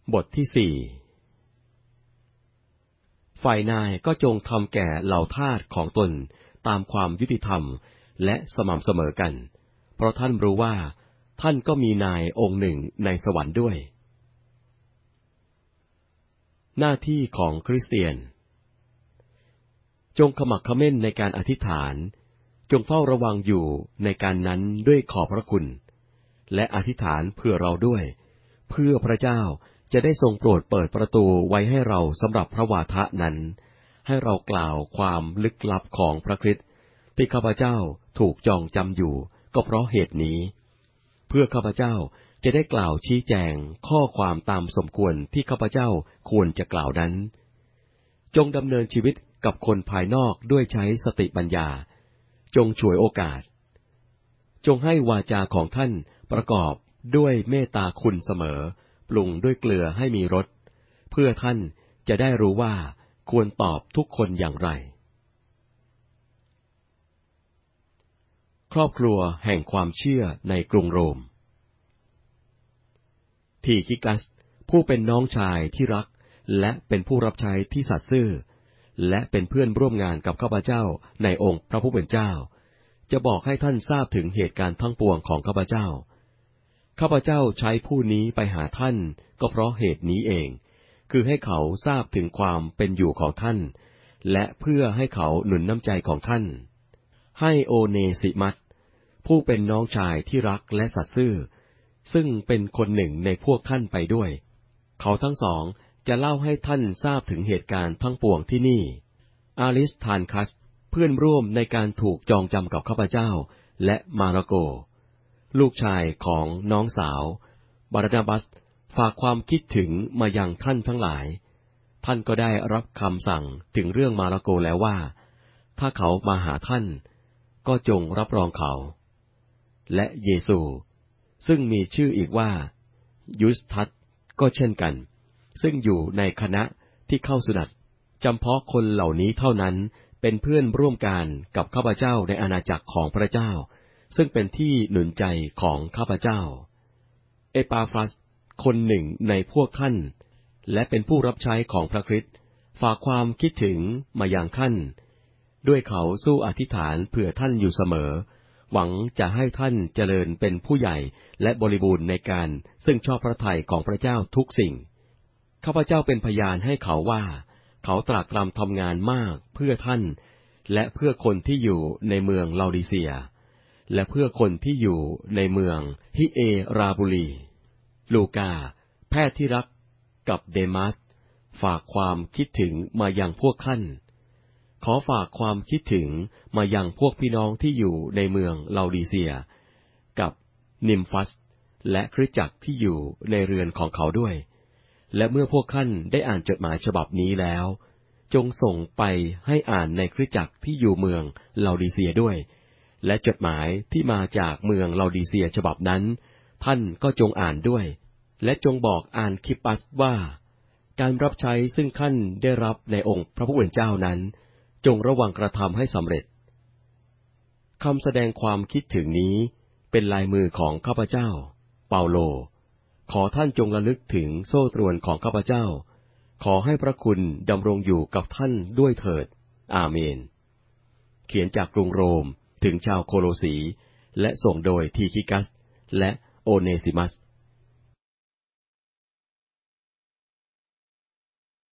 บทที่ 4 ฝ่ายนายก็จงทำแก่เหล่าทาสของตนตามความยุติธรรมและสม่ำเสมอกันเพราะท่านรู้ว่าท่านก็มีนายองค์หนึ่งในสวรรค์ด้วย หน้าที่ของคริสเตียนจงขมักเขม้นในการอธิษฐานจงเฝ้าระวังอยู่ในการนั้นด้วยขอบพระคุณและอธิษฐานเพื่อเราด้วยเพื่อพระเจ้าจะได้ทรงโปรดเปิดประตูไว้ให้เราสำหรับพระวาทะนั้นให้เรากล่าวความลึกลับของพระคริสต์ที่ข้าพเจ้าถูกจองจำอยู่ก็เพราะเหตุนี้เพื่อข้าพเจ้าจะได้กล่าวชี้แจงข้อความตามสมควรที่ข้าพเจ้าควรจะกล่าวนั้นจงดำเนินชีวิตกับคนภายนอกด้วยใช้สติปัญญาจงฉวยโอกาสจงให้วาจาของท่านประกอบด้วยเมตตาคุณเสมอปรุงด้วยเกลือให้มีรสเพื่อท่านจะได้รู้ว่าควรตอบทุกคนอย่างไรครอบครัวแห่งความเชื่อในกรุงโรมทีคิกัสผู้เป็นน้องชายที่รักและเป็นผู้รับใช้ที่สัตย์ซื่อและเป็นเพื่อนร่วมงานกับข้าพเจ้าในองค์พระผู้เป็นเจ้าจะบอกให้ท่านทราบถึงเหตุการณ์ทั้งปวงของข้าพเจ้าข้าพเจ้าใช้ผู้นี้ไปหาท่านก็เพราะเหตุนี้เองคือให้เขาทราบถึงความเป็นอยู่ของท่านและเพื่อให้เขาหนุนน้ำใจของท่านให้โอเนสิมัสผู้เป็นน้องชายที่รักและสัตย์ซื่อซึ่งเป็นคนหนึ่งในพวกท่านไปด้วยเขาทั้งสองจะเล่าให้ท่านทราบถึงเหตุการณ์ทั้งปวงที่นี่อาริสทานคัสเพื่อนร่วมในการถูกจองจำกับข้าพเจ้าและมาระโกลูกชายของน้องสาวบารานาบัสฝากความคิดถึงมายังท่านทั้งหลายท่านก็ได้รับคำสั่งถึงเรื่องมาระโกแล้วว่าถ้าเขามาหาท่านก็จงรับรองเขาและเยซูซึ่งมีชื่ออีกว่ายุสทัสก็เช่นกันซึ่งอยู่ในคณะที่เข้าสุนัตจำเพาะคนเหล่านี้เท่านั้นเป็นเพื่อนร่วมกันกับข้าพเจ้าในอาณาจักรของพระเจ้าซึ่งเป็นที่หนุนใจของข้าพเจ้าเอปาฟรัสคนหนึ่งในพวกท่านและเป็นผู้รับใช้ของพระคริสต์ฝากความคิดถึงมายังท่านด้วยเขาสู้อธิษฐานเผื่อท่านอยู่เสมอหวังจะให้ท่านเจริญเป็นผู้ใหญ่และบริบูรณ์ในการซึ่งชอบพระทัยของพระเจ้าทุกสิ่งข้าพเจ้าเป็นพยานให้เขาว่าเขาตรากตรำทำงานมากเพื่อท่านและเพื่อคนที่อยู่ในเมืองลาดิเซียและเพื่อคนที่อยู่ในเมืองฮิเอราบุลีลูกาแพทย์ที่รักกับเดมัสฝากความคิดถึงมายังพวกท่านขอฝากความคิดถึงมายังพวกพี่น้องที่อยู่ในเมืองลาดิเซียกับนิมฟัสและคริสตจักรที่อยู่ในเรือนของเขาด้วยและเมื่อพวกท่านได้อ่านจดหมายฉบับนี้แล้วจงส่งไปให้อ่านในคริสตจักรที่อยู่เมืองลาดิเซียด้วยและจดหมายที่มาจากเมืองลาดิเซียฉบับนั้นท่านก็จงอ่านด้วยและจงบอกอาคิปปัสว่าการรับใช้ซึ่งท่านได้รับในองค์พระผู้เป็นเจ้านั้นจงระวังกระทำให้สำเร็จคำแสดงความคิดถึงนี้เป็นลายมือของข้าพเจ้าเปาโลขอท่านจงระลึกถึงโซ่ตรวนของข้าพเจ้าขอให้พระคุณดำรงอยู่กับท่านด้วยเถิดอาเมนเขียนจากกรุงโรมถึงชาวโคโลสีและส่งโดยทีคิกัสและโอเนซิมัส